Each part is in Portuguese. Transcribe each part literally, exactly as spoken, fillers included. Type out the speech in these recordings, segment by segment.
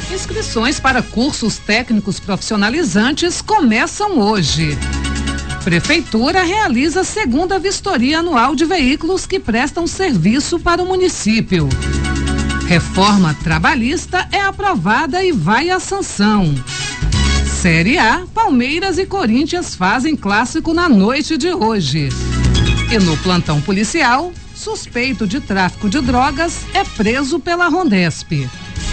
Inscrições para cursos técnicos profissionalizantes começam hoje. Prefeitura realiza a segunda vistoria anual de veículos que prestam serviço para o município. Reforma trabalhista é aprovada e vai à sanção. Série A, Palmeiras e Corinthians fazem clássico na noite de hoje. E no plantão policial, suspeito de tráfico de drogas é preso pela Rondesp.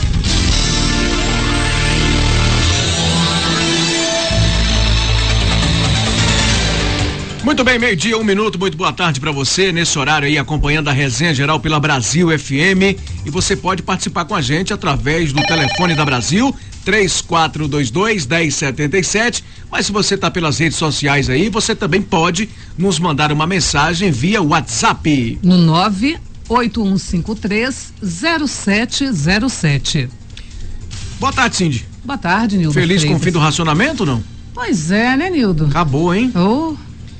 Muito bem, meio-dia, um minuto, muito boa tarde para você, nesse horário aí, acompanhando a resenha geral pela Brasil F M, e você pode participar com a gente através do telefone da Brasil, três quatro dois dois, um zero sete sete, mas se você tá pelas redes sociais aí, você também pode nos mandar uma mensagem via WhatsApp. No nove oito um cinco três, zero sete zero sete. Boa tarde, Cindy. Boa tarde, Nildo. Feliz Freitas. com o fim do racionamento, não? Pois é, né, Nildo? Acabou, hein? Oh.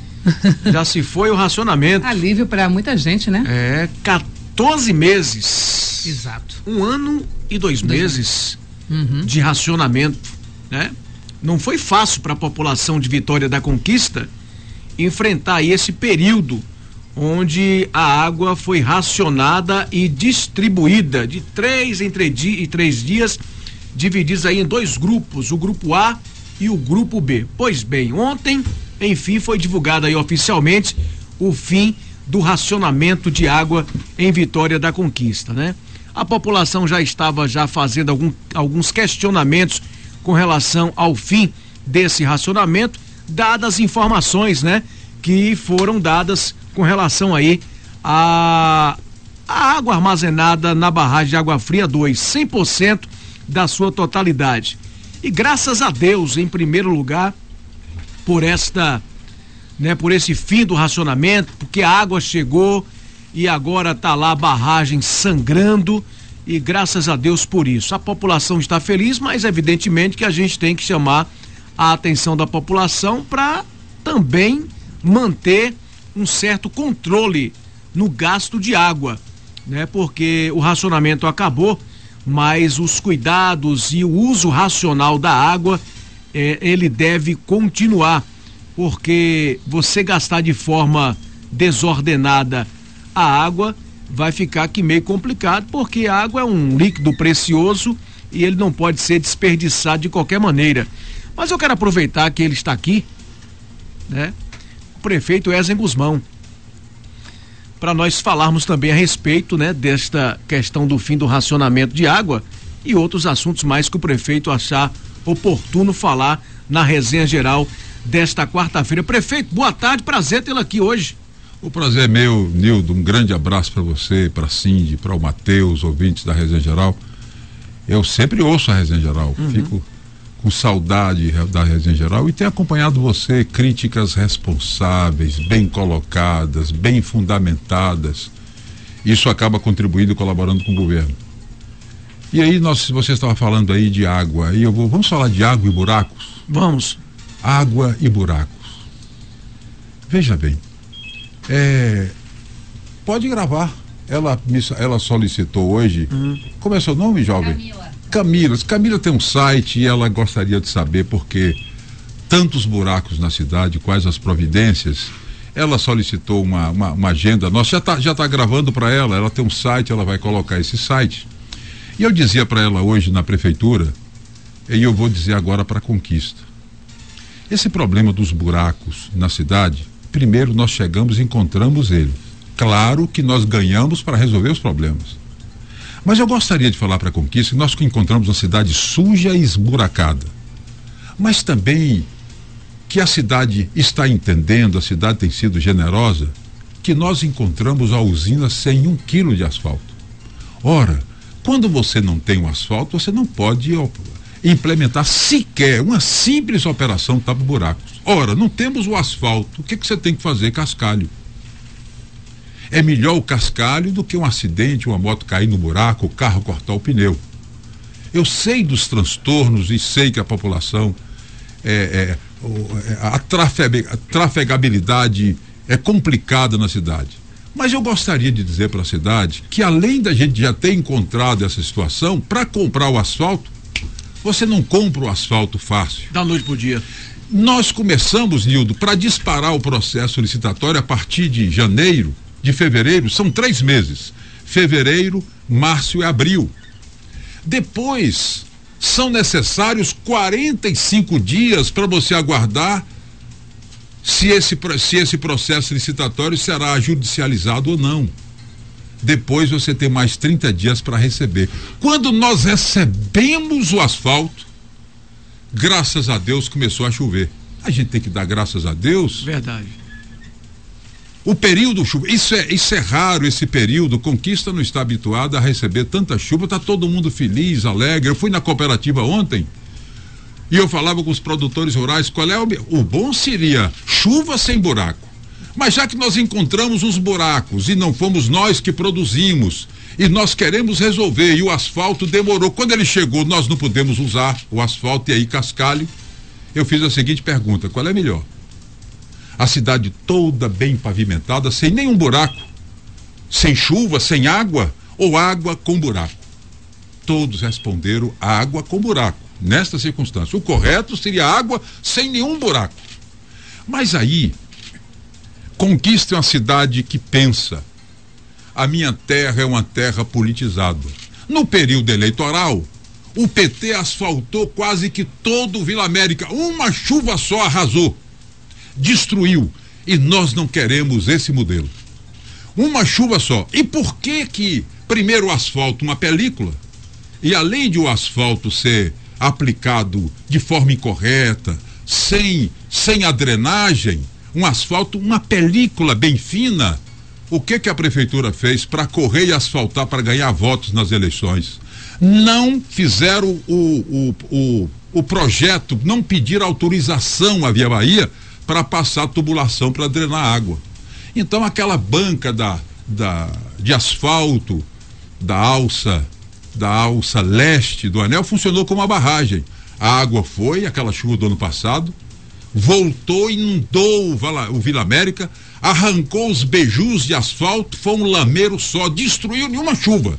Já se foi o racionamento. Alívio para muita gente, né? É, quatorze meses. Exato. Um ano e dois, dois meses uhum. de racionamento, né? Não foi fácil para a população de Vitória da Conquista enfrentar aí esse período onde a água foi racionada e distribuída de três em três, di- três dias, divididos aí em dois grupos, o grupo A e o grupo B. Pois bem, ontem, enfim, foi divulgado aí oficialmente o fim do racionamento de água em Vitória da Conquista, né? A população já estava já fazendo algum, alguns questionamentos com relação ao fim desse racionamento, dadas as informações, né, que foram dadas com relação aí a, a água armazenada na barragem de Água Fria dois, cem por cento da sua totalidade. E graças a Deus, em primeiro lugar, por esta, né, por esse fim do racionamento, porque a água chegou e agora tá lá a barragem sangrando, e graças a Deus por isso. A população está feliz, mas evidentemente que a gente tem que chamar a atenção da população para também manter um certo controle no gasto de água, né? Porque o racionamento acabou, mas os cuidados e o uso racional da água É, ele deve continuar, porque você gastar de forma desordenada a água vai ficar aqui meio complicado, porque a água é um líquido precioso e ele não pode ser desperdiçado de qualquer maneira. Mas eu quero aproveitar que ele está aqui, né? O prefeito Ezen Guzmão, para nós falarmos também a respeito, né, desta questão do fim do racionamento de água e outros assuntos mais que o prefeito achar oportuno falar na resenha geral desta quarta-feira. Prefeito, boa tarde, prazer tê-lo aqui hoje. O prazer é meu, Nildo, um grande abraço para você, para a Cindy, para o Matheus, ouvintes da resenha geral. Eu sempre ouço a resenha geral, uhum. Fico com saudade da resenha geral e tenho acompanhado você, críticas responsáveis, bem colocadas, bem fundamentadas. Isso acaba contribuindo e colaborando com o governo. E aí, nós, você estava falando aí de água, e eu vou, vamos falar de água e buracos? Vamos. Água e buracos. Veja bem, é, pode gravar. Ela, ela solicitou hoje, uhum. Como é seu nome, jovem? Camila. Camila. Camila tem um site e ela gostaria de saber por que tantos buracos na cidade, quais as providências. Ela solicitou uma, uma, uma agenda nossa, já está já tá gravando para ela, ela tem um site, ela vai colocar esse site. E eu dizia para ela hoje na prefeitura, e eu vou dizer agora para a Conquista, esse problema dos buracos na cidade, primeiro nós chegamos e encontramos ele. Claro que nós ganhamos para resolver os problemas. Mas eu gostaria de falar para a Conquista que nós encontramos uma cidade suja e esburacada. Mas também que a cidade está entendendo, a cidade tem sido generosa, que nós encontramos a usina sem um quilo de asfalto. Ora, quando você não tem um asfalto, você não pode implementar sequer uma simples operação tapa-buracos. Ora, não temos o asfalto, o que, que você tem que fazer? Cascalho. É melhor o cascalho do que um acidente, uma moto cair no buraco, o carro cortar o pneu. Eu sei dos transtornos e sei que a população, é, é, a, trafeg, a trafegabilidade é complicada na cidade. Mas eu gostaria de dizer para a cidade que, além da gente já ter encontrado essa situação, para comprar o asfalto, Você não compra o asfalto fácil. Da noite pro dia. Nós começamos, Nildo, para disparar o processo licitatório a partir de janeiro, de fevereiro, são três meses. Fevereiro, março e abril. Depois, são necessários quarenta e cinco dias para você aguardar se esse, se esse processo licitatório será judicializado ou não. Depois você tem mais trinta dias para receber. Quando nós recebemos o asfalto, graças a Deus começou a chover. A gente tem que dar graças a Deus. Verdade. O período chuva, isso é, isso é raro, esse período. Conquista não está habituada a receber tanta chuva, está todo mundo feliz, alegre. Eu fui na cooperativa ontem e eu falava com os produtores rurais, qual é o, o bom seria chuva sem buraco. Mas já que nós encontramos os buracos e não fomos nós que produzimos e nós queremos resolver e o asfalto demorou, quando ele chegou nós não pudemos usar o asfalto e aí cascalho, eu fiz a seguinte pergunta, qual é melhor? A cidade toda bem pavimentada, sem nenhum buraco, sem chuva, sem água, ou água com buraco? Todos responderam água com buraco, nesta circunstância. O correto seria água sem nenhum buraco. Mas aí, Conquista é uma cidade que pensa. A minha terra é uma terra politizada. No período eleitoral, o P T asfaltou quase que todo o Vila América. Uma chuva só arrasou, destruiu. E nós não queremos esse modelo. Uma chuva só. E por que que primeiro o asfalto, uma película, e além de o asfalto ser aplicado de forma incorreta, sem, sem a drenagem, um asfalto, uma película bem fina, o que que a prefeitura fez para correr e asfaltar para ganhar votos nas eleições? Não fizeram o, o, o, o projeto, não pediram autorização à Via Bahia para passar tubulação para drenar água. Então aquela banca da, da, de asfalto da alça, da alça leste do anel funcionou como uma barragem. A água foi, aquela chuva do ano passado, voltou, inundou o, Vala, o Vila América, arrancou os beijus de asfalto, foi um lameiro só, destruiu nenhuma chuva.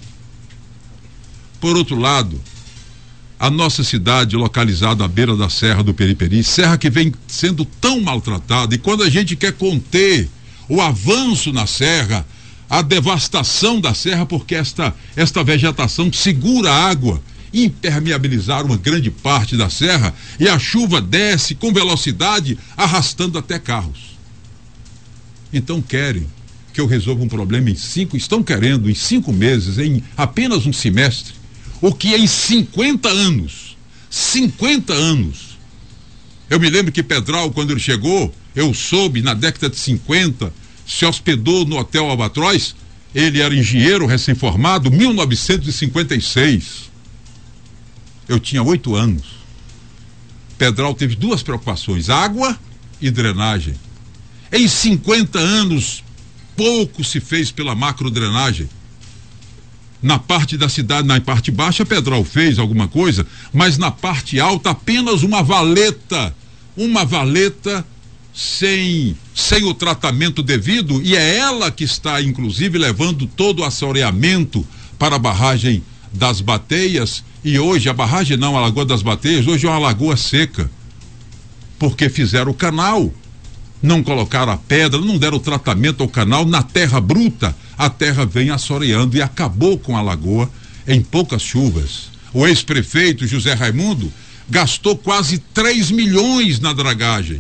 Por outro lado, a nossa cidade localizada à beira da Serra do Periperi, serra que vem sendo tão maltratada, e quando a gente quer conter o avanço na serra, a devastação da serra, porque esta, esta vegetação segura a água, impermeabilizar uma grande parte da serra, e a chuva desce com velocidade, arrastando até carros. Então querem que eu resolva um problema em cinco, estão querendo em cinco meses, em apenas um semestre, o que em cinquenta anos, cinquenta anos. Eu me lembro que Pedral, quando ele chegou, eu soube, na década de cinquenta, se hospedou no Hotel Albatroz, ele era engenheiro recém-formado, mil novecentos e cinquenta e seis. Eu tinha oito anos. Pedral teve duas preocupações, água e drenagem. Em cinquenta anos, pouco se fez pela macrodrenagem. Na parte da cidade, na parte baixa, Pedral fez alguma coisa, mas na parte alta, apenas uma valeta, uma valeta sem, sem o tratamento devido, e é ela que está, inclusive, levando todo o assoreamento para a barragem das Bateias. E hoje a barragem não, a Lagoa das Bateias, hoje é uma lagoa seca, porque fizeram o canal, não colocaram a pedra, não deram o tratamento ao canal, na terra bruta, a terra vem assoreando e acabou com a lagoa em poucas chuvas. O ex-prefeito José Raimundo gastou quase três milhões na dragagem,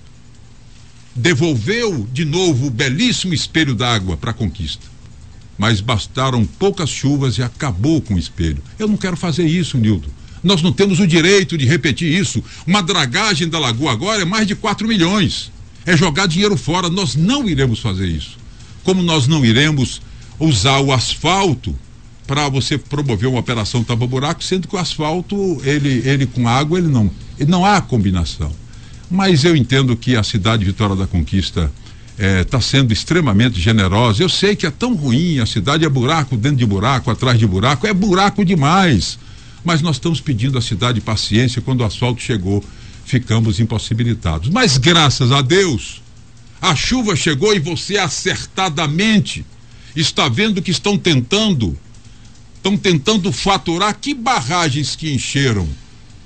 devolveu de novo o belíssimo espelho d'água para a Conquista. Mas bastaram poucas chuvas e acabou com o espelho. Eu não quero fazer isso, Nildo. Nós não temos o direito de repetir isso. Uma dragagem da lagoa agora é mais de quatro milhões. É jogar dinheiro fora. Nós não iremos fazer isso. Como nós não iremos usar o asfalto para você promover uma operação tapa-buraco, sendo que o asfalto, ele, ele com água, ele não, ele não há combinação. Mas eu entendo que a cidade de Vitória da Conquista está é, sendo extremamente generosa. Eu sei que é tão ruim, a cidade é buraco dentro de buraco, atrás de buraco, é buraco demais, mas nós estamos pedindo à cidade paciência. Quando o asfalto chegou, ficamos impossibilitados, mas graças a Deus a chuva chegou e você acertadamente está vendo que estão tentando estão tentando faturar. Que barragens que encheram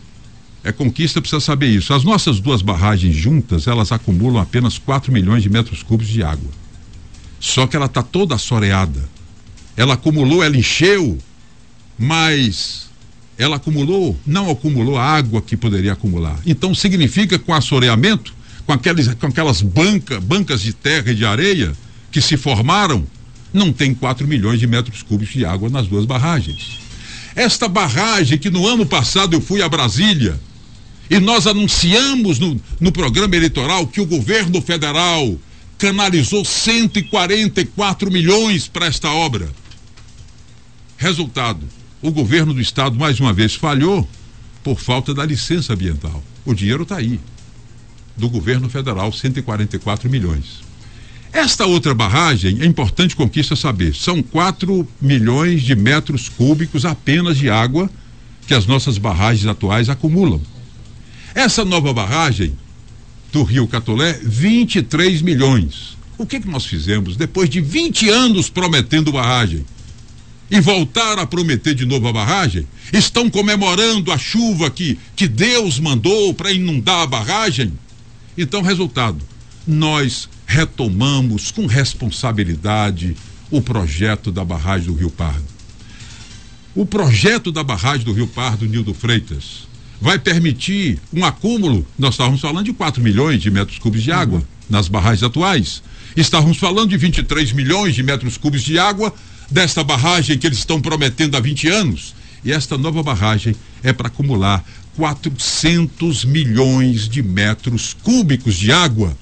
É Conquista, precisa saber isso. As nossas duas barragens juntas, elas acumulam apenas quatro milhões de metros cúbicos de água. Só que ela está toda assoreada. Ela acumulou, ela encheu, mas ela acumulou, não acumulou a água que poderia acumular. Então significa que com assoreamento, com aquelas, com aquelas banca, bancas de terra e de areia que se formaram, não tem quatro milhões de metros cúbicos de água nas duas barragens. Esta barragem que no ano passado eu fui a Brasília e nós anunciamos no, no programa eleitoral que o governo federal canalizou cento e quarenta e quatro milhões para esta obra. Resultado, o governo do estado mais uma vez falhou por falta da licença ambiental. O dinheiro está aí, do governo federal, cento e quarenta e quatro milhões. Esta outra barragem, é importante Conquista saber, são quatro milhões de metros cúbicos apenas de água que as nossas barragens atuais acumulam. Essa nova barragem do Rio Catolé, vinte e três milhões. O que que nós fizemos depois de vinte anos prometendo barragem? E voltar a prometer de novo a barragem? Estão comemorando a chuva que, que Deus mandou para inundar a barragem? Então, resultado, nós retomamos com responsabilidade o projeto da barragem do Rio Pardo. O projeto da barragem do Rio Pardo, Nildo Freitas, vai permitir um acúmulo, nós estávamos falando de quatro milhões de metros cúbicos de água nas barragens atuais. Estávamos falando de vinte e três milhões de metros cúbicos de água desta barragem que eles estão prometendo há vinte anos. E esta nova barragem é para acumular quatrocentos milhões de metros cúbicos de água.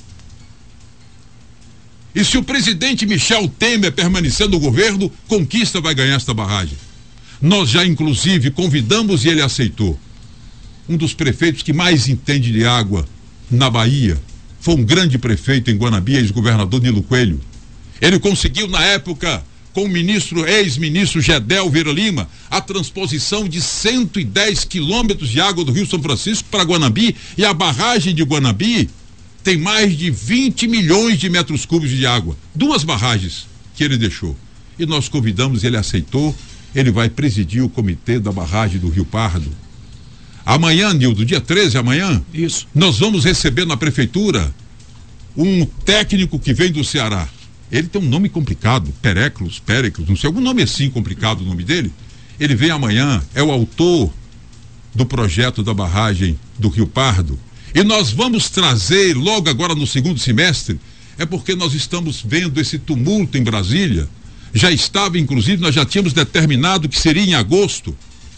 E se o presidente Michel Temer permanecer no governo, Conquista vai ganhar esta barragem. Nós já inclusive convidamos e ele aceitou. Um dos prefeitos que mais entende de água na Bahia foi um grande prefeito em Guanabi, ex-governador Nilo Coelho. Ele conseguiu na época, com o ministro, ex-ministro Gedel Vieira Lima, a transposição de cento e dez quilômetros de água do Rio São Francisco para Guanabi, e a barragem de Guanabi tem mais de vinte milhões de metros cúbicos de água. Duas barragens que ele deixou. E nós convidamos, ele aceitou, ele vai presidir o comitê da barragem do Rio Pardo. Amanhã, Nildo, dia treze, amanhã, isso, nós vamos receber na prefeitura um técnico que vem do Ceará. Ele tem um nome complicado, Peréclos, Périclos, não sei, algum nome assim complicado o nome dele. Ele vem amanhã, é o autor do projeto da barragem do Rio Pardo. E nós vamos trazer logo agora no segundo semestre, é porque nós estamos vendo esse tumulto em Brasília. Já estava, inclusive, nós já tínhamos determinado que seria em agosto,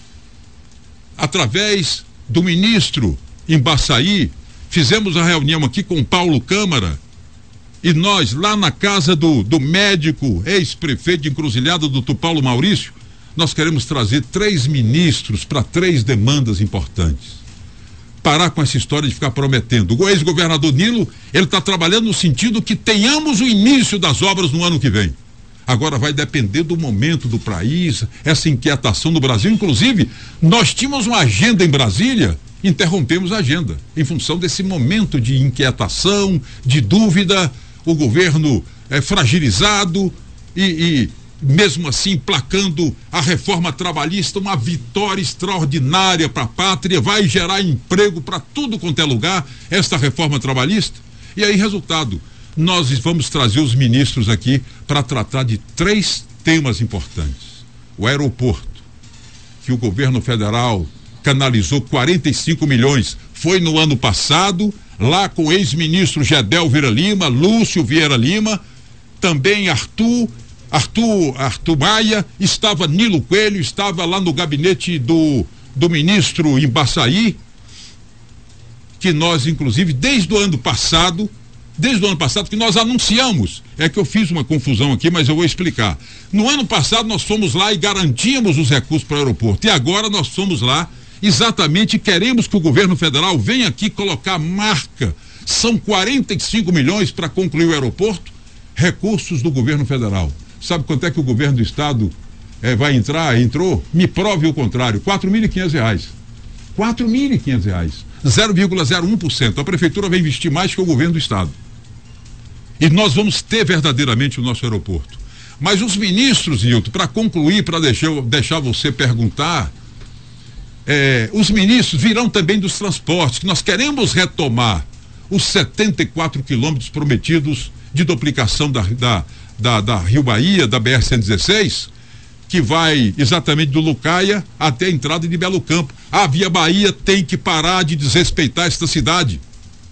através do ministro Embaçaí, fizemos a reunião aqui com Paulo Câmara, e nós, lá na casa do, do médico, ex-prefeito de Encruzilhada, doutor Paulo Maurício, nós queremos trazer três ministros para três demandas importantes. Parar com essa história de ficar prometendo. O ex-governador Nilo, ele está trabalhando no sentido que tenhamos o início das obras no ano que vem. Agora vai depender do momento do país, essa inquietação no Brasil. Inclusive, nós tínhamos uma agenda em Brasília, interrompemos a agenda, em função desse momento de inquietação, de dúvida, o governo é fragilizado e, e mesmo assim placando a reforma trabalhista, uma vitória extraordinária para a pátria, vai gerar emprego para tudo quanto é lugar, esta reforma trabalhista. E aí, resultado, nós vamos trazer os ministros aqui para tratar de três temas importantes. O aeroporto, que o governo federal canalizou quarenta e cinco milhões, foi no ano passado, lá com o ex-ministro Gedel Vieira Lima, Lúcio Vieira Lima, também Arthur, Arthur, Arthur Maia, estava Nilo Coelho, estava lá no gabinete do, do ministro Embaçaí, que nós, inclusive, desde o ano passado, desde o ano passado que nós anunciamos, é que eu fiz uma confusão aqui, mas eu vou explicar. No ano passado nós fomos lá e garantimos os recursos para o aeroporto, e agora nós fomos lá, exatamente queremos que o governo federal venha aqui colocar marca. São quarenta e cinco milhões para concluir o aeroporto, recursos do governo federal. Sabe quanto é que o governo do estado eh, vai entrar? Entrou? Me prove o contrário, quatro mil e quinhentos reais. quatro mil e quinhentos reais. zero vírgula zero um por cento. A prefeitura vai investir mais que o governo do estado. E nós vamos ter verdadeiramente o nosso aeroporto. Mas os ministros, Nilton, para concluir, para deixar, deixar você perguntar, É, os ministros virão também dos transportes, que nós queremos retomar os setenta e quatro quilômetros prometidos de duplicação da, da, da, da Rio Bahia, da B R cento e dezesseis, que vai exatamente do Lucaia até a entrada de Belo Campo. A Via Bahia tem que parar de desrespeitar esta cidade.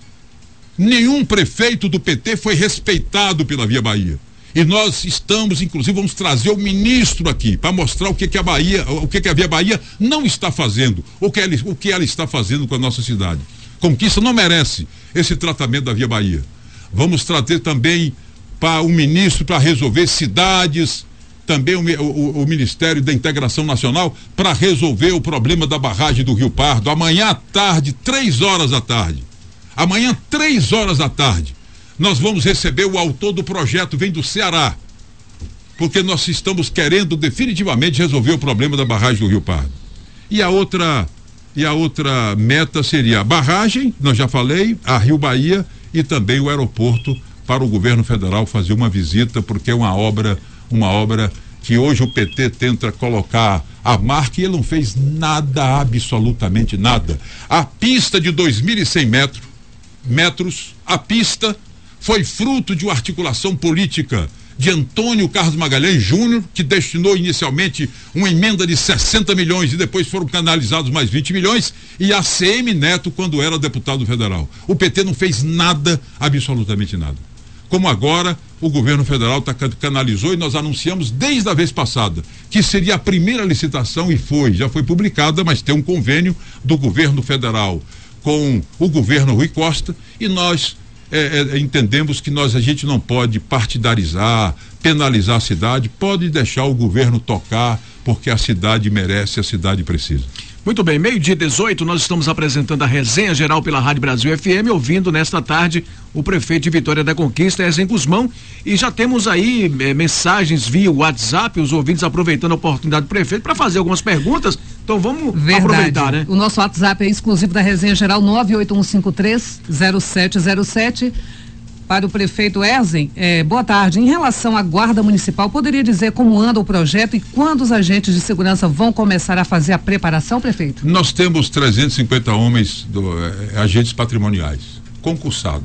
Nenhum prefeito do P T foi respeitado pela Via Bahia. E nós estamos, inclusive, vamos trazer o ministro aqui para mostrar o que, que a Bahia, o que, que a Via Bahia não está fazendo, o que, ela, o que ela está fazendo com a nossa cidade. Conquista não merece esse tratamento da Via Bahia. Vamos trazer também para o ministro para resolver cidades, também o, o, o Ministério da Integração Nacional para resolver o problema da barragem do Rio Pardo. Amanhã à tarde, três horas da tarde. Amanhã, três horas da tarde, nós vamos receber o autor do projeto, vem do Ceará, porque nós estamos querendo definitivamente resolver o problema da barragem do Rio Pardo. E a outra, e a outra meta seria a barragem, nós já falei, a Rio Bahia e também o aeroporto para o governo federal fazer uma visita, porque é uma obra, uma obra que hoje o P T tenta colocar a marca e ele não fez nada, absolutamente nada. A pista de dois mil e cem metros, metros, a pista foi fruto de uma articulação política de Antônio Carlos Magalhães Júnior, que destinou inicialmente uma emenda de sessenta milhões e depois foram canalizados mais vinte milhões, e a C M Neto quando era deputado federal. O P T não fez nada, absolutamente nada. Como agora o governo federal tá, canalizou, e nós anunciamos desde a vez passada que seria a primeira licitação, e foi, já foi publicada, mas tem um convênio do governo federal com o governo Rui Costa, e nós é, é, entendemos que nós, a gente não pode partidarizar, penalizar a cidade, pode deixar o governo tocar, porque a cidade merece, a cidade precisa. Muito bem, meio-dia dezoito, nós estamos apresentando a resenha geral pela Rádio Brasil F M, ouvindo nesta tarde o prefeito de Vitória da Conquista, Ezen Guzmão, e já temos aí eh, mensagens via WhatsApp, os ouvintes aproveitando a oportunidade do prefeito para fazer algumas perguntas, então vamos Verdade. aproveitar, né? O nosso WhatsApp é exclusivo da resenha geral nove oito um cinco três zero sete zero sete. Para o prefeito Ezen, eh, boa tarde. Em relação à Guarda Municipal, poderia dizer como anda o projeto e quando os agentes de segurança vão começar a fazer a preparação, prefeito? Nós temos trezentos e cinquenta homens, do, eh, agentes patrimoniais, concursados.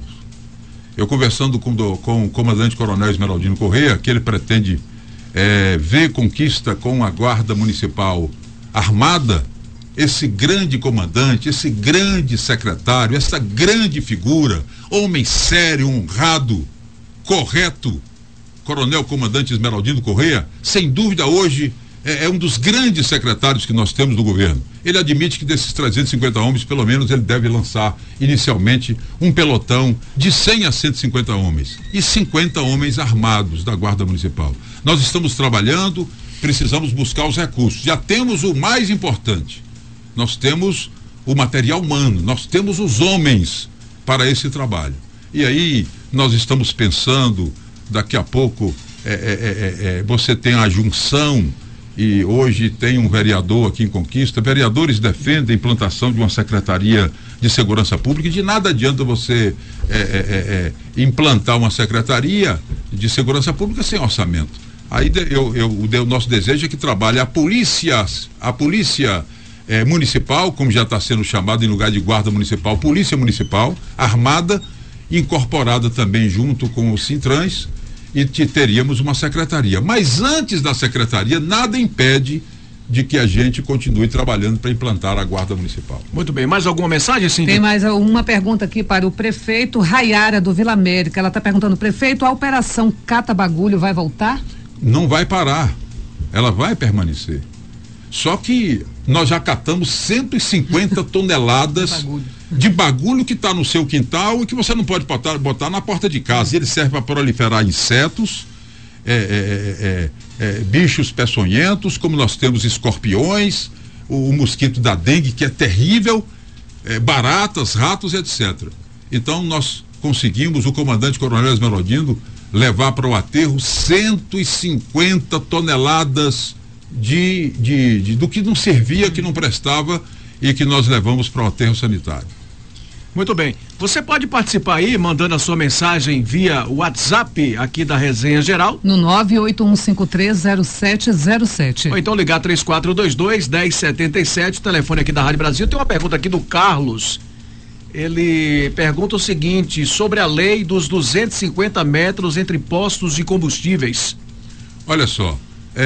Eu conversando com, do, com o comandante coronel Esmeraldino Correia, que ele pretende eh, ver Conquista com a Guarda Municipal armada, esse grande comandante, esse grande secretário, essa grande figura, homem sério, honrado, correto, coronel comandante Esmeraldino Correia, sem dúvida hoje é, é um dos grandes secretários que nós temos do governo. Ele admite que desses trezentos e cinquenta homens, pelo menos ele deve lançar inicialmente um pelotão de cem a cento e cinquenta homens e cinquenta homens armados da Guarda Municipal. Nós estamos trabalhando, precisamos buscar os recursos. Já temos o mais importante. Nós temos o material humano, nós temos os homens para esse trabalho. E aí nós estamos pensando, daqui a pouco é, é, é, é, você tem a junção, e hoje tem um vereador aqui em Conquista. Vereadores defendem a implantação de uma Secretaria de Segurança Pública, e de nada adianta você é, é, é, implantar uma Secretaria de Segurança Pública sem orçamento. Aí eu, eu, o nosso desejo é que trabalhe a polícia, a polícia É, municipal, como já está sendo chamado em lugar de guarda municipal, polícia municipal, armada, incorporada também junto com os Sintrans, e te, teríamos uma secretaria. Mas antes da secretaria, nada impede de que a gente continue trabalhando para implantar a guarda municipal. Muito bem, mais alguma mensagem, sim? Tem mais uma pergunta aqui para o prefeito Raiara do Vila América. Ela está perguntando, prefeito, a operação Cata Bagulho vai voltar? Não vai parar, ela vai permanecer. Só que nós já catamos cento e cinquenta toneladas de bagulho, de bagulho que está no seu quintal e que você não pode botar, botar na porta de casa. Ele serve para proliferar insetos, é, é, é, é, bichos peçonhentos, como nós temos escorpiões, o, o mosquito da dengue, que é terrível, é, baratas, ratos, etcétera. Então nós conseguimos, o comandante coronel Esmeraldino, levar para o aterro cento e cinquenta toneladas De, de, de, do que não servia, que não prestava, e que nós levamos para o aterro sanitário. Muito bem. Você pode participar aí, mandando a sua mensagem via WhatsApp aqui da Resenha Geral. No nove oito um cinco três zero sete zero sete. Ou então ligar três quatro dois dois, um zero sete sete, telefone aqui da Rádio Brasil. Tem uma pergunta aqui do Carlos. Ele pergunta o seguinte, sobre a lei dos duzentos e cinquenta metros entre postos de combustíveis. Olha só,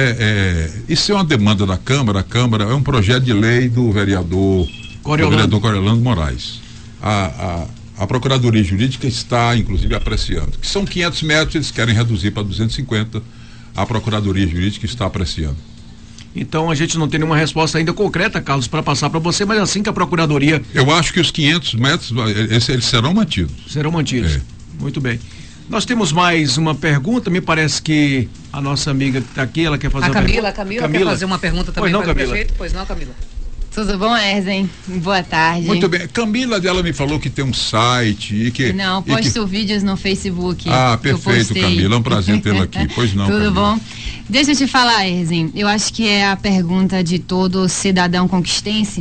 é, é, isso é uma demanda da Câmara. A Câmara é um projeto de lei do vereador Coriolano, do vereador Coriolano Moraes. A, a, a Procuradoria Jurídica está, inclusive, apreciando. Que são quinhentos metros, eles querem reduzir para duzentos e cinquenta. A Procuradoria Jurídica está apreciando. Então a gente não tem nenhuma resposta ainda concreta, Carlos, para passar para você, mas assim que a Procuradoria... Eu acho que os quinhentos metros, eles, eles serão mantidos. Serão mantidos. É. Muito bem. Nós temos mais uma pergunta, me parece que a nossa amiga que está aqui, ela quer fazer a uma Camila, pergunta. A Camila, Camila quer fazer uma pergunta também não, para Camila. o prefeito? Pois não, Camila. Tudo bom, Erzen? Boa tarde. Muito bem. Camila, ela me falou que tem um site e que... Não, posto que... vídeos no Facebook. Ah, perfeito, Camila. É um prazer tê-la aqui. Pois não, Tudo Camila. bom? Deixa eu te falar, Erzen. Eu acho que é a pergunta de todo cidadão conquistense.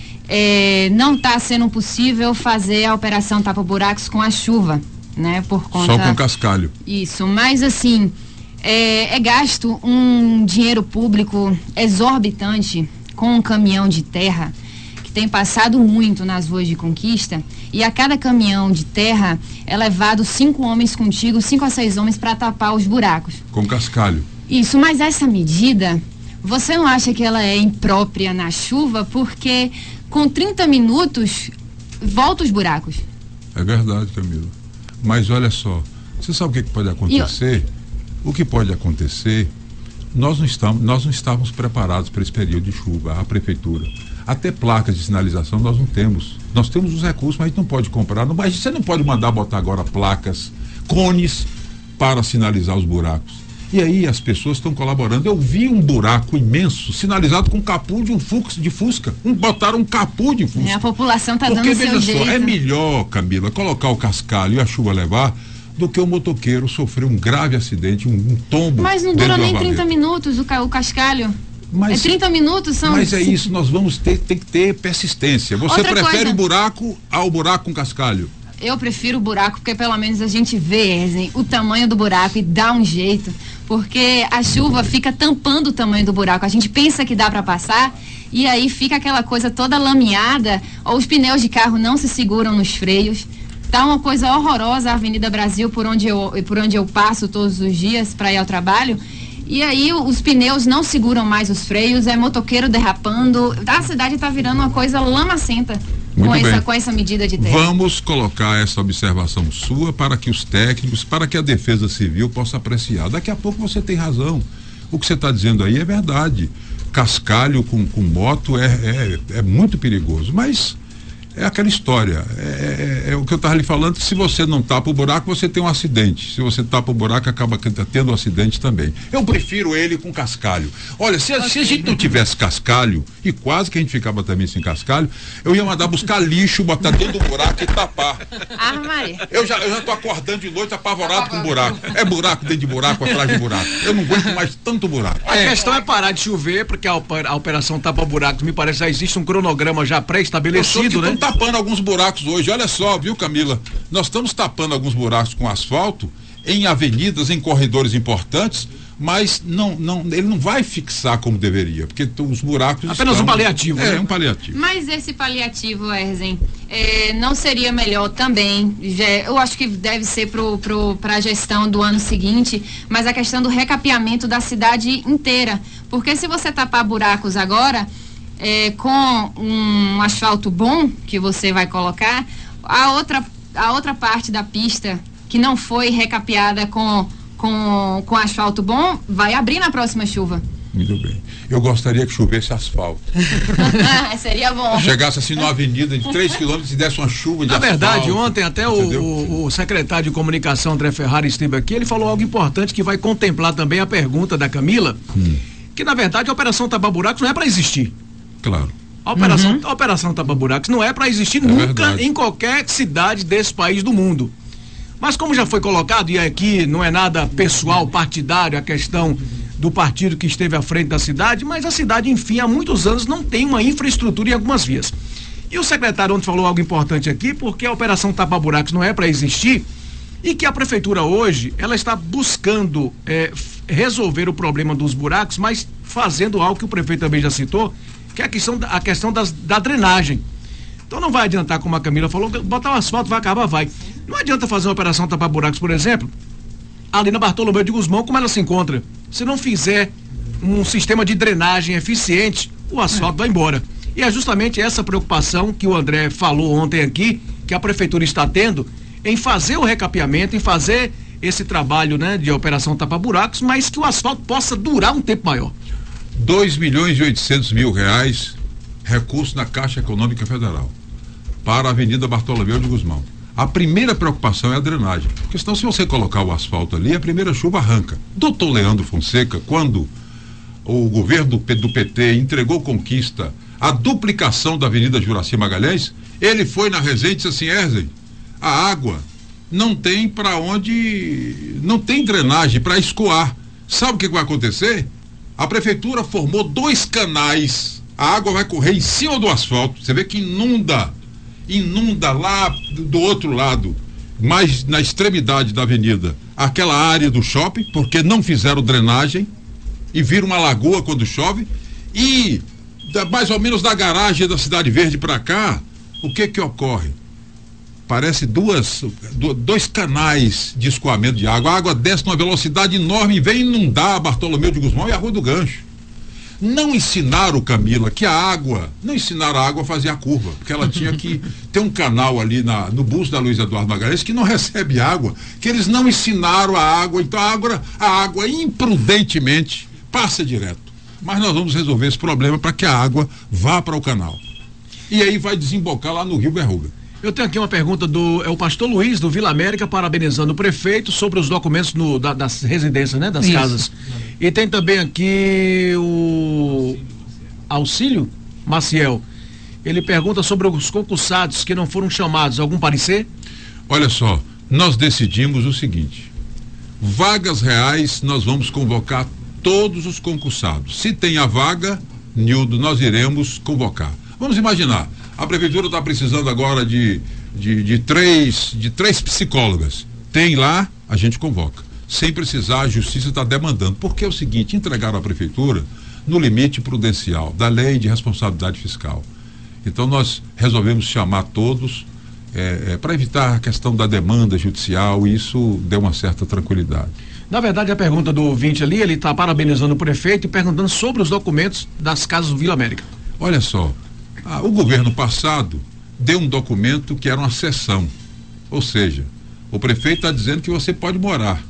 É, não está sendo possível fazer a operação tapa-buracos com a chuva, né? Por conta... Só com cascalho. Isso, mas assim, é, é gasto um dinheiro público exorbitante com um caminhão de terra que tem passado muito nas ruas de Conquista, e a cada caminhão de terra é levado cinco homens contigo, cinco a seis homens para tapar os buracos. Com cascalho. Isso, mas essa medida, você não acha que ela é imprópria na chuva? Porque com trinta minutos volta os buracos. É verdade, Camila. Mas olha só, você sabe o que, que pode acontecer? Eu... O que pode acontecer... Nós não, estamos, nós não estávamos preparados para esse período de chuva, a prefeitura. Até placas de sinalização nós não temos. Nós temos os recursos, mas a gente não pode comprar. Não, mas você não pode mandar botar agora placas, cones, para sinalizar os buracos. E aí as pessoas estão colaborando. Eu vi um buraco imenso, sinalizado com capô de um fux, de Fusca. Um, botaram um capô de Fusca. É, a população está dando Porque, o seu veja jeito. só, é melhor, Camila, colocar o cascalho e a chuva levar, do que o motoqueiro sofrer um grave acidente, um, um tombo. Mas não dura nem trinta minutos o, ca, o cascalho. Mas, é trinta minutos, são... Mas é isso, nós vamos ter, tem que ter persistência. Você Outra prefere coisa... o buraco ao buraco com cascalho? Eu prefiro o buraco, porque pelo menos a gente vê, Erzen, o tamanho do buraco e dá um jeito. Porque a chuva fica tampando o tamanho do buraco. A gente pensa que dá para passar e aí fica aquela coisa toda lameada, ou os pneus de carro não se seguram nos freios. Tá uma coisa horrorosa a Avenida Brasil, por onde eu, por onde eu passo todos os dias para ir ao trabalho. E aí os pneus não seguram mais os freios, é motoqueiro derrapando. A cidade está virando uma coisa lamacenta com essa, com essa medida de terra. Vamos colocar essa observação sua para que os técnicos, para que a Defesa Civil possa apreciar. Daqui a pouco você tem razão. O que você está dizendo aí é verdade. Cascalho com, com moto é, é, é muito perigoso, mas... É aquela história, é, é, é o que eu estava lhe falando, se você não tapa o buraco, você tem um acidente. Se você tapa o buraco, acaba tendo um acidente também. Eu prefiro ele com cascalho. Olha, se a, se a gente não tivesse cascalho, e quase que a gente ficava também sem cascalho, eu ia mandar buscar lixo, botar dentro do buraco e tapar. Ah, Maria. Eu já, eu já tô acordando de noite apavorado com buraco. É buraco dentro de buraco, atrás de buraco. Eu não aguento mais tanto buraco. A é. questão é parar de chover, porque a, a operação tapa buracos, me parece, já existe um cronograma já pré-estabelecido, né? Tapando alguns buracos hoje, olha só, viu, Camila? Nós estamos tapando alguns buracos com asfalto em avenidas, em corredores importantes, mas não, não, ele não vai fixar como deveria, porque os buracos apenas estão... um paliativo. É, né? um paliativo. Mas esse paliativo, Erzen, é, não seria melhor também, já, eu acho que deve ser para a gestão do ano seguinte, mas a questão do recapeamento da cidade inteira, porque se você tapar buracos agora, É, com um asfalto bom que você vai colocar, a outra, a outra parte da pista que não foi recapeada com, com, com asfalto bom, vai abrir na próxima chuva. Muito bem. Eu gostaria que chovesse asfalto. Seria bom. Chegasse assim numa avenida de três quilômetros e desse uma chuva de Na asfalto. verdade, ontem até o, o, o secretário de comunicação, André Ferrari, esteve aqui, ele falou algo importante que vai contemplar também a pergunta da Camila, hum. que na verdade a operação tapa-buracos não é para existir. Claro. A operação, uhum. a operação tapa-buracos não é para existir é nunca verdade. Em qualquer cidade desse país do mundo. Mas como já foi colocado, e aqui não é nada pessoal, partidário, a questão do partido que esteve à frente da cidade, mas a cidade, enfim, há muitos anos não tem uma infraestrutura em algumas vias. E o secretário ontem falou algo importante aqui, porque a operação tapa-buracos não é para existir, e que a prefeitura hoje, ela está buscando é, resolver o problema dos buracos, mas fazendo algo que o prefeito também já citou, que é a questão, a questão das, da drenagem. Então não vai adiantar, como a Camila falou, botar o asfalto, vai acabar, vai. Não adianta fazer uma operação tapa-buracos, por exemplo, ali na Bartolomeu de Guzmão, como ela se encontra. Se não fizer um sistema de drenagem eficiente, o asfalto é. vai embora. E é justamente essa preocupação que o André falou ontem aqui, que a prefeitura está tendo, em fazer o recapeamento, em fazer esse trabalho, né, de operação tapa-buracos, mas que o asfalto possa durar um tempo maior. dois milhões e oitocentos mil reais, recurso na Caixa Econômica Federal, para a Avenida Bartolomeu de Guzmão. A primeira preocupação é a drenagem, porque senão, se você colocar o asfalto ali, a primeira chuva arranca. Doutor Leandro Fonseca, quando o governo do P T entregou conquista a duplicação da Avenida Juraci Magalhães, ele foi na resenha e disse assim: Erzen, a água não tem para onde, não tem drenagem para escoar. Sabe o que vai acontecer? A prefeitura formou dois canais, a água vai correr em cima do asfalto, você vê que inunda, inunda lá do outro lado, mais na extremidade da avenida, aquela área do shopping, porque não fizeram drenagem, e vira uma lagoa quando chove, e da, mais ou menos da garagem da Cidade Verde para cá, o que que ocorre? Parece duas, dois canais de escoamento de água. A água desce numa velocidade enorme e vem inundar a Bartolomeu de Guzmão e a Rua do Gancho. Não ensinaram, Camila, que a água, não ensinaram a água a fazer a curva, porque ela tinha que ter um canal ali na, no busto da Luiz Eduardo Magalhães que não recebe água, que eles não ensinaram a água, então a água, a água imprudentemente passa direto. Mas nós vamos resolver esse problema para que a água vá para o canal. E aí vai desembocar lá no Rio Berruga. Eu tenho aqui uma pergunta do, é o pastor Luiz, do Vila América, parabenizando o prefeito sobre os documentos no, da, das residências, né? Das Isso. casas. E tem também aqui o Auxílio Maciel. Ele pergunta sobre os concursados que não foram chamados. Algum parecer? Olha só, nós decidimos o seguinte: vagas reais, nós vamos convocar todos os concursados. Se tem a vaga, Nildo, nós iremos convocar. Vamos imaginar, a prefeitura está precisando agora de, de, de, três, de três psicólogas. Tem lá, a gente convoca. Sem precisar, a justiça está demandando. Porque é o seguinte: entregaram à prefeitura no limite prudencial da lei de responsabilidade fiscal. Então nós resolvemos chamar todos é, é, para evitar a questão da demanda judicial, e isso deu uma certa tranquilidade. Na verdade, a pergunta do ouvinte ali, ele está parabenizando o prefeito e perguntando sobre os documentos das casas do Vila América. Olha só, ah, o governo passado deu um documento que era uma cessão, ou seja, o prefeito está dizendo que você pode morar.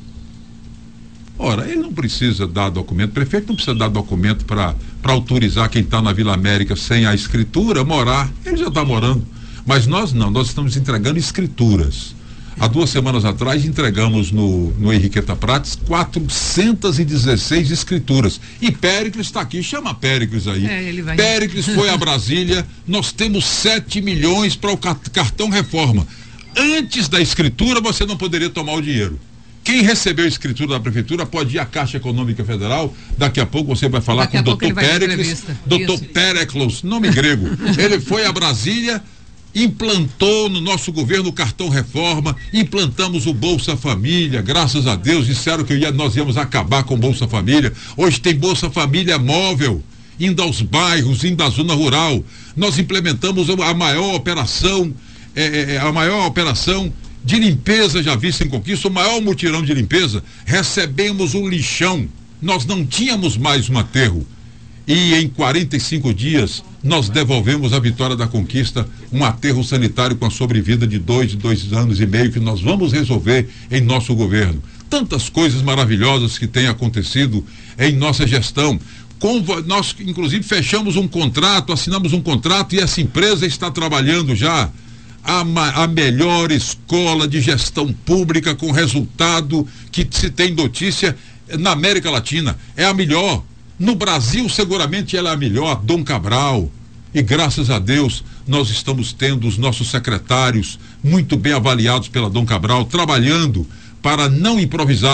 Ora, ele não precisa dar documento, o prefeito não precisa dar documento para para autorizar quem está na Vila América sem a escritura morar. Ele já está morando, mas nós não, nós estamos entregando escrituras. Há duas semanas atrás entregamos no, no Henriqueta Prates quatrocentas e dezesseis escrituras. E Péricles está aqui, chama Péricles aí. É, ele vai... Péricles foi a Brasília, nós temos sete milhões para o cartão reforma. Antes da escritura você não poderia tomar o dinheiro. Quem recebeu a escritura da prefeitura pode ir à Caixa Econômica Federal. Daqui a pouco você vai falar daqui com o doutor Péricles, doutor Péricles, nome grego. Ele foi a Brasília, implantou no nosso governo o cartão reforma, implantamos o Bolsa Família, graças a Deus, disseram que ia, nós íamos acabar com o Bolsa Família. Hoje tem Bolsa Família móvel, indo aos bairros, indo à zona rural. Nós implementamos a maior operação, é, é, a maior operação de limpeza já vista em Conquista, o maior mutirão de limpeza. Recebemos um lixão, nós não tínhamos mais um aterro, e em quarenta e cinco dias nós devolvemos a Vitória da Conquista um aterro sanitário com a sobrevida de dois, dois anos e meio, que nós vamos resolver em nosso governo. Tantas coisas maravilhosas que têm acontecido em nossa gestão. Com, nós inclusive fechamos um contrato, assinamos um contrato, e essa empresa está trabalhando já A, a melhor escola de gestão pública com resultado que se tem notícia na América Latina. É a melhor. No Brasil, seguramente ela é a melhor, Dom Cabral. E graças a Deus, nós estamos tendo os nossos secretários muito bem avaliados pela Dom Cabral, trabalhando para não improvisar.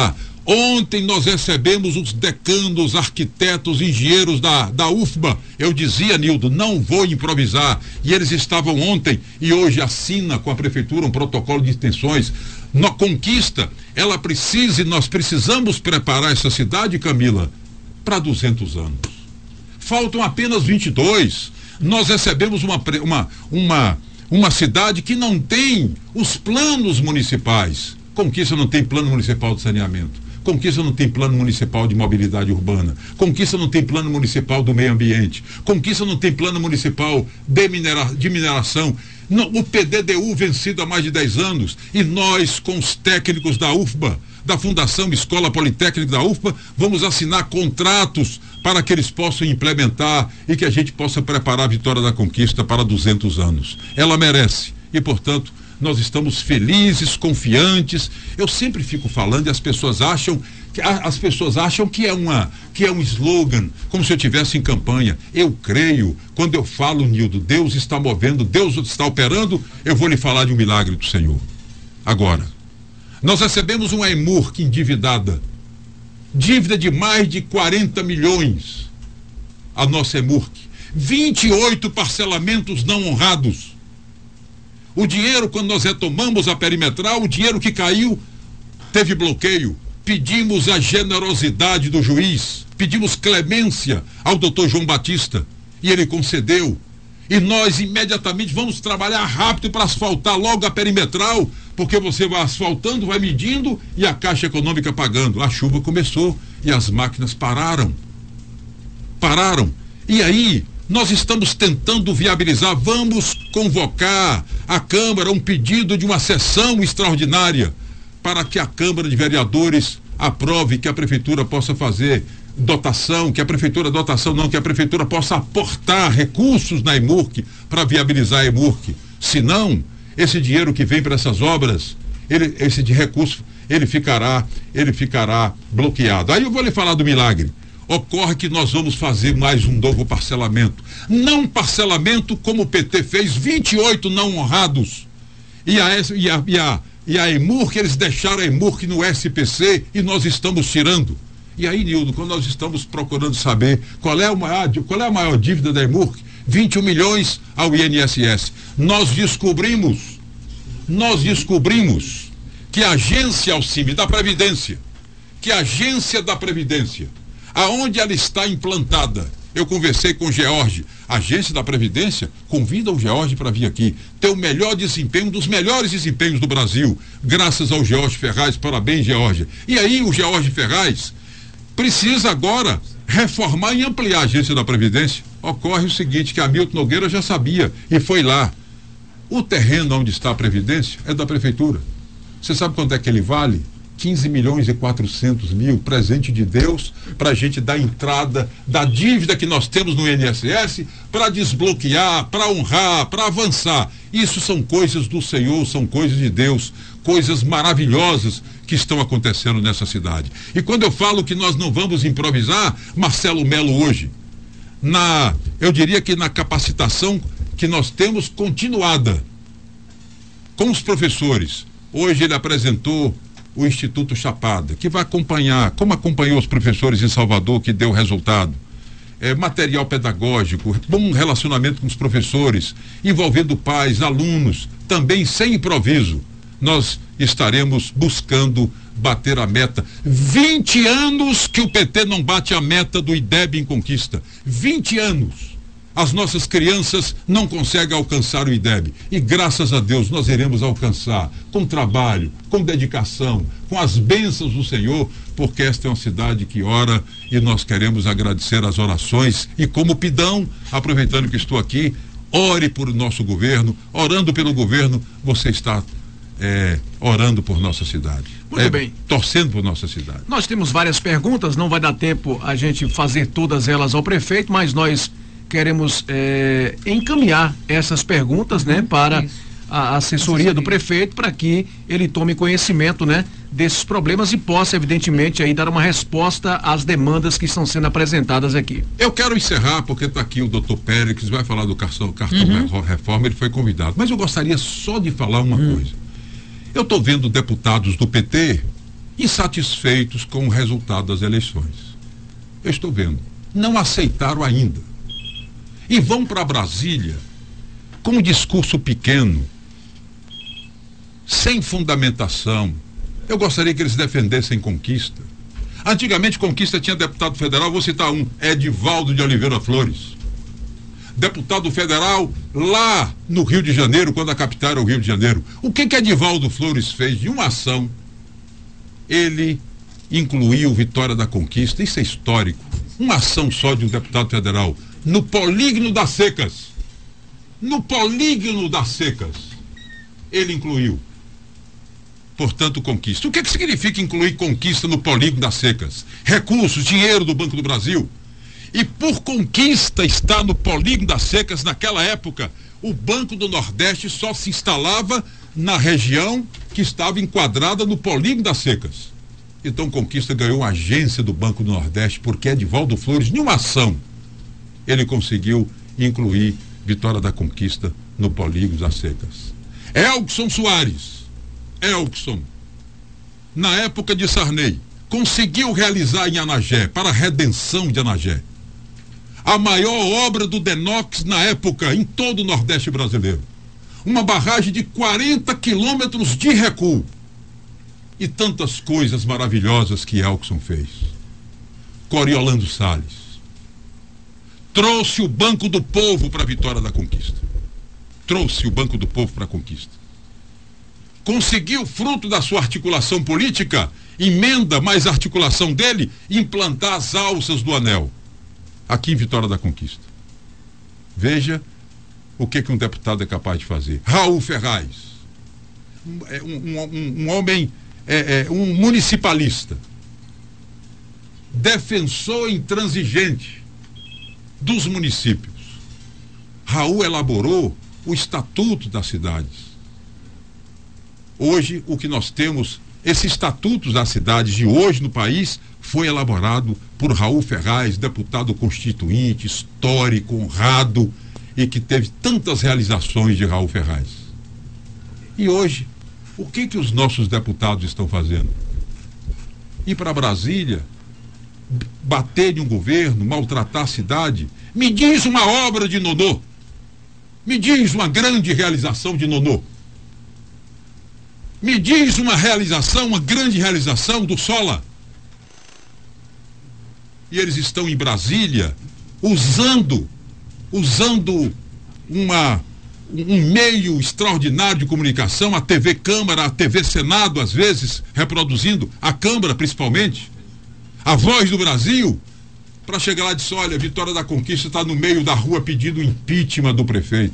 Ontem nós recebemos os decanos, arquitetos, engenheiros da, da U F B A. Eu dizia, Nildo, não vou improvisar. E eles estavam ontem e hoje assina com a prefeitura um protocolo de intenções. Na Conquista, ela precisa e nós precisamos preparar essa cidade, Camila, para duzentos anos. Faltam apenas vinte e dois. Nós recebemos uma, uma, uma, uma cidade que não tem os planos municipais. Conquista não tem plano municipal de saneamento. Conquista não tem plano municipal de mobilidade urbana. Conquista não tem plano municipal do meio ambiente. Conquista não tem plano municipal de, minera, de mineração. Não, o P D D U vencido há mais de dez anos. E nós, com os técnicos da U F B A, da Fundação Escola Politécnica da U F B A, vamos assinar contratos para que eles possam implementar e que a gente possa preparar a Vitória da Conquista para duzentos anos. Ela merece. E, portanto, nós estamos felizes, confiantes. Eu sempre fico falando e as pessoas acham que as pessoas acham que é uma que é um slogan, como se eu estivesse em campanha. Eu creio, quando eu falo, Nildo, Deus está movendo, Deus está operando, eu vou lhe falar de um milagre do Senhor. Agora, nós recebemos uma EMURC endividada, dívida de mais de quarenta milhões, a nossa EMURC, vinte e oito parcelamentos não honrados. O dinheiro, quando nós retomamos a perimetral, o dinheiro que caiu teve bloqueio. Pedimos a generosidade do juiz, pedimos clemência ao doutor João Batista e ele concedeu. E nós imediatamente vamos trabalhar rápido para asfaltar logo a perimetral, porque você vai asfaltando, vai medindo e a Caixa Econômica pagando. A chuva começou e as máquinas pararam. Pararam. E aí, nós estamos tentando viabilizar, vamos convocar a Câmara um pedido de uma sessão extraordinária para que a Câmara de Vereadores aprove que a Prefeitura possa fazer dotação, que a Prefeitura, dotação não, que a Prefeitura possa aportar recursos na EMURC para viabilizar a EMURC. Se não, esse dinheiro que vem para essas obras, ele, esse de recurso, ele ficará, ele ficará bloqueado. Aí eu vou lhe falar do milagre. Ocorre que nós vamos fazer mais um novo parcelamento. Não parcelamento como o P T fez, vinte e oito não honrados. E a, e a, e a, e a EMURC, eles deixaram a EMURC no S P C e nós estamos tirando. E aí, Nildo, quando nós estamos procurando saber qual é, o maior, qual é a maior dívida da EMURC, vinte e um milhões ao I N S S. Nós descobrimos, nós descobrimos que a agência Alcime da Previdência, que a agência da Previdência, aonde ela está implantada, eu conversei com o George, a agência da Previdência convida o George para vir aqui, ter o melhor desempenho, um dos melhores desempenhos do Brasil, graças ao George Ferraz, parabéns, George. E aí o George Ferraz precisa agora reformar e ampliar a agência da Previdência. Ocorre o seguinte, que a Milton Nogueira já sabia e foi lá. O terreno onde está a Previdência é da Prefeitura. Você sabe quanto é que ele vale? quinze milhões e quatrocentos mil, presente de Deus, para a gente dar entrada da dívida que nós temos no I N S S, para desbloquear, para honrar, para avançar. Isso são coisas do Senhor, são coisas de Deus, coisas maravilhosas que estão acontecendo nessa cidade. E quando eu falo que nós não vamos improvisar, Marcelo Melo hoje, na, eu diria que na capacitação que nós temos continuada com os professores, hoje ele apresentou o Instituto Chapada, que vai acompanhar, como acompanhou os professores em Salvador, que deu resultado, é, material pedagógico, bom relacionamento com os professores, envolvendo pais, alunos, também sem improviso. Nós estaremos buscando bater a meta. vinte anos que o P T não bate a meta do I D E B em Conquista. vinte anos. As nossas crianças não conseguem alcançar o I D E B. E graças a Deus nós iremos alcançar com trabalho, com dedicação, com as bênçãos do Senhor, porque esta é uma cidade que ora e nós queremos agradecer as orações. E como Pidão, aproveitando que estou aqui, ore por nosso governo, orando pelo governo, você está é, orando por nossa cidade. Muito é, bem. Torcendo por nossa cidade. Nós temos várias perguntas, não vai dar tempo a gente fazer todas elas ao prefeito, mas nós queremos é, encaminhar essas perguntas, né, para a assessoria do prefeito, para que ele tome conhecimento, né, desses problemas e possa, evidentemente, aí dar uma resposta às demandas que estão sendo apresentadas aqui. Eu quero encerrar, porque está aqui o doutor Pérez, vai falar do cartão, cartão uhum. reforma, ele foi convidado, mas eu gostaria só de falar uma uhum. coisa. Eu estou vendo deputados do P T insatisfeitos com o resultado das eleições. Eu estou vendo. Não aceitaram ainda. E vão para Brasília com um discurso pequeno, sem fundamentação. Eu gostaria que eles defendessem Conquista. Antigamente, Conquista tinha deputado federal, vou citar um, Edivaldo de Oliveira Flores. Deputado federal lá no Rio de Janeiro, quando a capital era o Rio de Janeiro. O que que Edivaldo Flores fez de uma ação? Ele incluiu Vitória da Conquista, isso é histórico. Uma ação só de um deputado federal no polígono das Secas. No polígono das Secas. Ele incluiu. Portanto, Conquista. O que que significa incluir Conquista no polígono das Secas? Recursos, dinheiro do Banco do Brasil. E por Conquista estar no polígono das Secas, naquela época, o Banco do Nordeste só se instalava na região que estava enquadrada no polígono das Secas. Então Conquista ganhou uma agência do Banco do Nordeste, porque Edivaldo Flores, em uma ação, ele conseguiu incluir Vitória da Conquista no polígono das Secas. Elkson Soares, Elkson, na época de Sarney, conseguiu realizar em Anagé, para a redenção de Anagé, a maior obra do Denox na época em todo o Nordeste brasileiro. Uma barragem de quarenta quilômetros de recuo. E tantas coisas maravilhosas que Elkson fez. Coriolano Salles trouxe o Banco do Povo para a Vitória da Conquista. Trouxe o Banco do Povo para a conquista. Conseguiu, fruto da sua articulação política, emenda mais articulação dele, implantar as alças do anel aqui em Vitória da Conquista. Veja o que que um deputado é capaz de fazer. Raul Ferraz, um, um, um, um homem, é, é, um municipalista, defensor intransigente dos municípios. Raul elaborou o Estatuto das Cidades. Hoje, o que nós temos, esse Estatuto das Cidades de hoje no país, foi elaborado por Raul Ferraz, deputado constituinte, histórico, honrado, e que teve tantas realizações de Raul Ferraz. E hoje, o que que os nossos deputados estão fazendo? Ir para Brasília, bater em um governo, maltratar a cidade. Me diz uma obra de Nonô. Me diz uma grande realização de Nonô. Me diz uma realização, uma grande realização do Sola. E eles estão em Brasília usando, usando uma, um meio extraordinário de comunicação, a T V Câmara, a T V Senado, às vezes, reproduzindo, a Câmara principalmente, a Voz do Brasil, para chegar lá e dizer, olha, Vitória da Conquista está no meio da rua pedindo o impeachment do prefeito.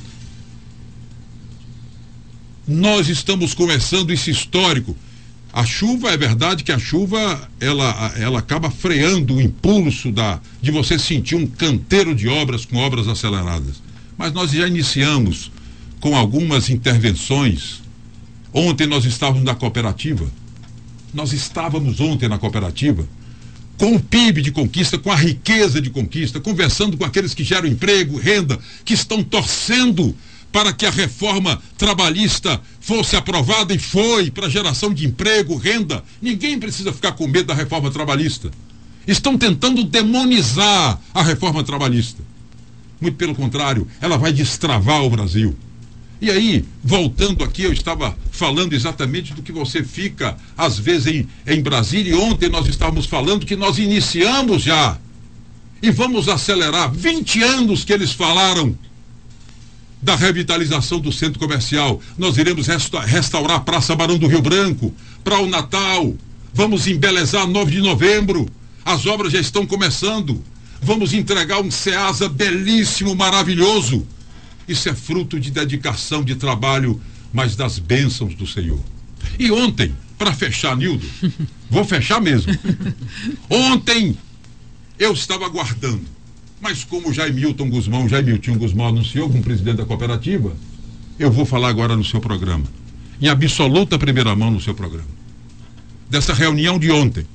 Nós estamos começando esse histórico. A chuva, é verdade que a chuva, ela, ela acaba freando o impulso da, de você sentir um canteiro de obras com obras aceleradas. Mas nós já iniciamos com algumas intervenções. Ontem nós estávamos na cooperativa. Nós estávamos ontem na cooperativa com o P I B de Conquista, com a riqueza de Conquista, conversando com aqueles que geram emprego, renda, que estão torcendo para que a reforma trabalhista fosse aprovada, e foi, para geração de emprego, renda. Ninguém precisa ficar com medo da reforma trabalhista. Estão tentando demonizar a reforma trabalhista. Muito pelo contrário, ela vai destravar o Brasil. E aí, voltando aqui, eu estava falando exatamente do que você fica, às vezes, em, em Brasília, e ontem nós estávamos falando que nós iniciamos já, e vamos acelerar, vinte anos que eles falaram da revitalização do centro comercial. Nós iremos resta- restaurar a Praça Barão do Rio Branco para o Natal. Vamos embelezar nove de novembro. As obras já estão começando. Vamos entregar um SEASA belíssimo, maravilhoso. Isso é fruto de dedicação, de trabalho, mas das bênçãos do Senhor. E ontem, para fechar, Nildo, vou fechar mesmo. Ontem eu estava aguardando. Mas como Jaimilton Guzmão, Jaimilton Guzmão anunciou como presidente da cooperativa, eu vou falar agora no seu programa, em absoluta primeira mão no seu programa, dessa reunião de ontem,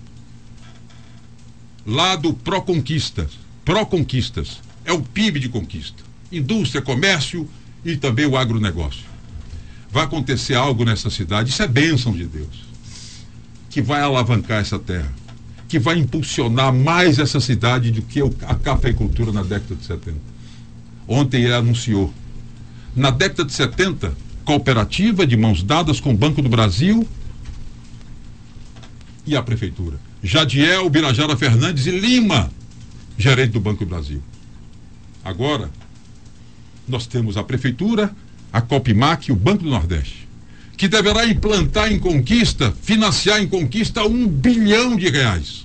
lá do Proconquistas, Proconquistas, é o P I B de Conquista, indústria, comércio e também o agronegócio. Vai acontecer algo nessa cidade, isso é bênção de Deus. que vai alavancar essa terra, que vai impulsionar mais essa cidade do que a cafeicultura na década de setenta. Ontem ele anunciou, na década de setenta, cooperativa de mãos dadas com o Banco do Brasil e a prefeitura. Jadiel Birajara Fernandes e Lima, gerente do Banco do Brasil. Agora, nós temos a prefeitura, a Copimac e o Banco do Nordeste, que deverá implantar em Conquista, financiar em Conquista um bilhão de reais,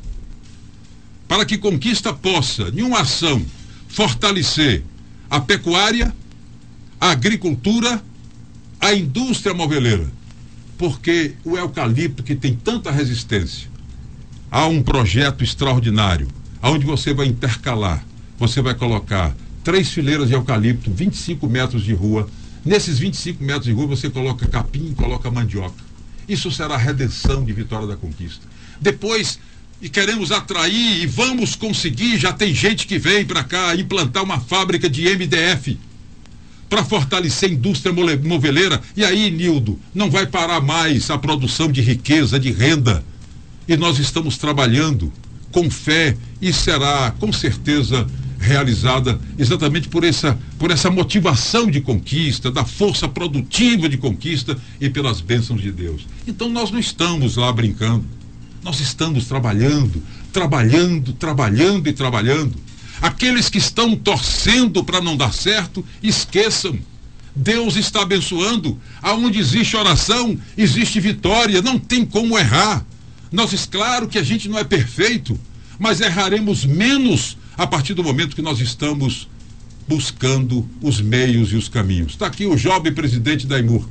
para que Conquista possa, em uma ação, fortalecer a pecuária, a agricultura, a indústria moveleira, porque o eucalipto, que tem tanta resistência, há um projeto extraordinário, onde você vai intercalar, você vai colocar três fileiras de eucalipto, vinte e cinco metros de rua. Nesses vinte e cinco metros de rua você coloca capim e coloca mandioca. Isso será a redenção de Vitória da Conquista. Depois, e queremos atrair e vamos conseguir, já tem gente que vem para cá implantar uma fábrica de M D F para fortalecer a indústria moveleira. E aí, Nildo, não vai parar mais a produção de riqueza, de renda. E nós estamos trabalhando com fé e será, com certeza, realizada exatamente por essa, por essa motivação de conquista, da força produtiva de conquista e pelas bênçãos de Deus. Então nós não estamos lá brincando, nós estamos trabalhando, trabalhando, trabalhando e trabalhando. Aqueles que estão torcendo para não dar certo, esqueçam. Deus está abençoando. Aonde existe oração, existe vitória, não tem como errar. Nós, claro que a gente não é perfeito, mas erraremos menos a partir do momento que nós estamos buscando os meios e os caminhos. Está aqui o jovem presidente da Imurc.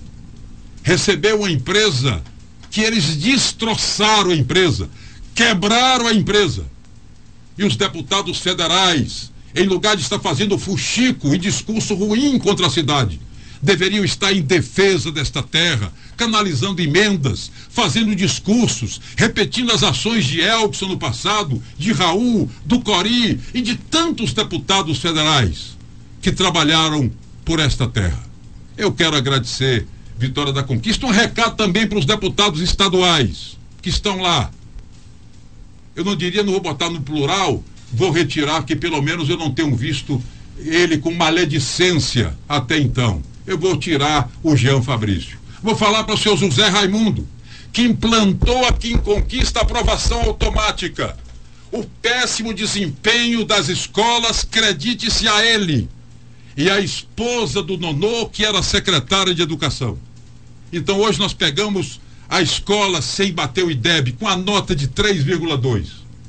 Recebeu uma empresa que eles destroçaram a empresa, quebraram a empresa. E os deputados federais, em lugar de estar fazendo fuxico e discurso ruim contra a cidade, deveriam estar em defesa desta terra, canalizando emendas, fazendo discursos, repetindo as ações de Elkson no passado, de Raul, do Cori e de tantos deputados federais que trabalharam por esta terra. Eu quero agradecer Vitória da Conquista, um recado também para os deputados estaduais que estão lá. Eu não diria, não vou botar no plural, vou retirar, porque pelo menos eu não tenho visto ele com maledicência até então. Eu vou tirar o Jean Fabrício. Vou falar para o seu José Raimundo, que implantou aqui em Conquista a aprovação automática. O péssimo desempenho das escolas, acredite-se a ele. E a esposa do Nonô, que era secretária de Educação. Então hoje nós pegamos a escola sem bater o I D E B, com a nota de três vírgula dois.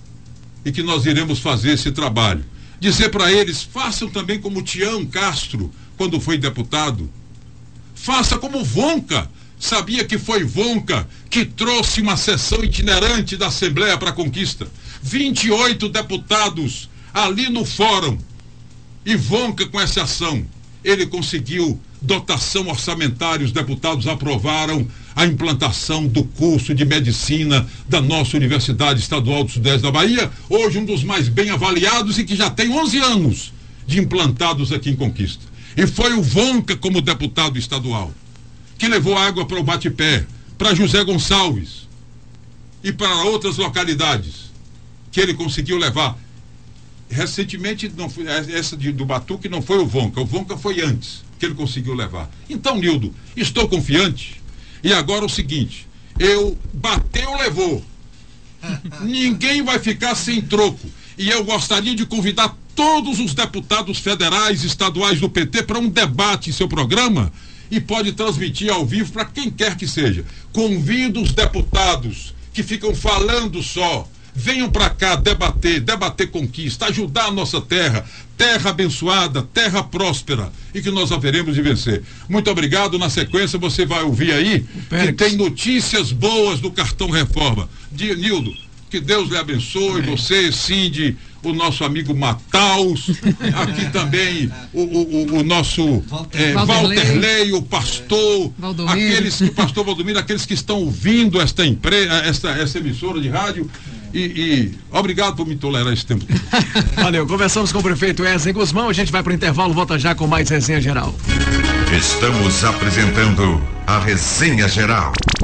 E que nós iremos fazer esse trabalho. Dizer para eles, façam também como Tião Castro, quando foi deputado. Faça como Vonca. Sabia que foi Vonca que trouxe uma sessão itinerante da Assembleia para a Conquista. vinte e oito deputados ali no fórum. E Vonca, com essa ação, ele conseguiu dotação orçamentária. Os deputados aprovaram a implantação do curso de medicina da nossa Universidade Estadual do Sudeste da Bahia, hoje um dos mais bem avaliados e que já tem onze anos de implantados aqui em Conquista. E foi o Vonca, como deputado estadual, que levou água para o Bate-Pé, para José Gonçalves e para outras localidades que ele conseguiu levar. Recentemente, não foi, essa de, do Batuque não foi o Vonca, o Vonca foi antes que ele conseguiu levar. Então, Nildo, estou confiante. E agora o seguinte, eu bateu, levou. Ninguém vai ficar sem troco. E eu gostaria de convidar todos os deputados federais e estaduais do P T para um debate em seu programa, e pode transmitir ao vivo para quem quer que seja. Convido os deputados que ficam falando só, venham para cá debater, debater conquista, ajudar a nossa terra, terra abençoada, terra próspera, e que nós haveremos de vencer. Muito obrigado. Na sequência você vai ouvir aí que tem notícias boas do Cartão Reforma. Nildo, que Deus lhe abençoe, Amém. Você, Cindy, o nosso amigo Mataus, aqui também o, o, o nosso é, Valderlei, o pastor, Valdomiro. aqueles que, pastor Valdomiro, aqueles que estão ouvindo esta empresa, esta, esta emissora de rádio. E, e obrigado por me tolerar esse tempo todo. Valeu, conversamos com o prefeito Wesley Guzmão, a gente vai para o intervalo, volta já com mais Resenha Geral. Estamos apresentando a Resenha Geral.